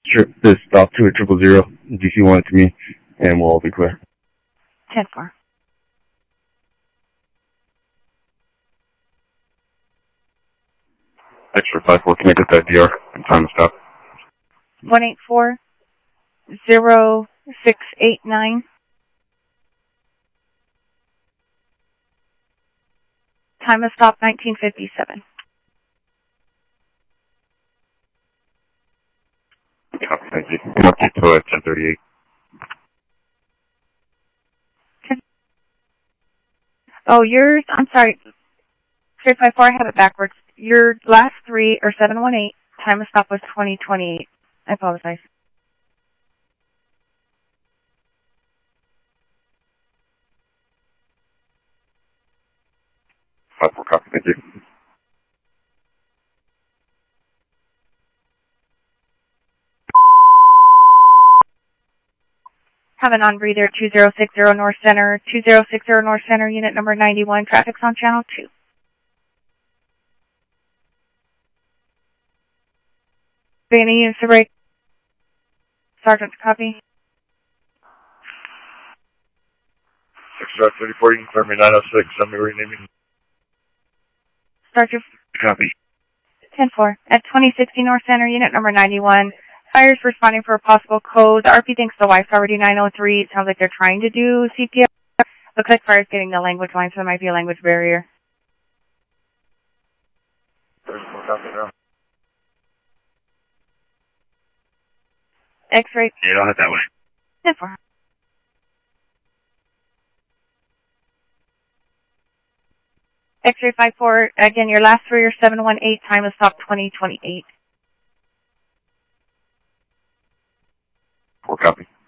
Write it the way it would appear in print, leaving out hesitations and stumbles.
this stop to 000, DC1 to me, and we'll all be clear. 10-4. Extra 5-4, can I get that DR and time to stop? 184-0689. Time of stop 1957. Copy, thank you. And I'll keep to 1038. Oh, yours, I'm sorry. 354, I have it backwards. Your last three are 718. Time of stop was 2028. I apologize. Four, copy, thank you. Have an on-breather 2060 North Center, 2060 North Center, unit number 91. Traffic's on channel 2. Any units to break? Sergeant, copy. 6-34, you can confirm me 906. Send me renaming. Sergeant. Copy. 10-4. At 2060 North Center, unit number 91. Fires responding for a possible code. The RP thinks the wife's already 903. It sounds like they're trying to do CPR. Looks like fire's getting the language line, so there might be a language barrier. X-ray. Yeah, I'll head that way. 10-4. X-ray 5-4. Again, your last three are 718. Time of stop 2028. 4, copy.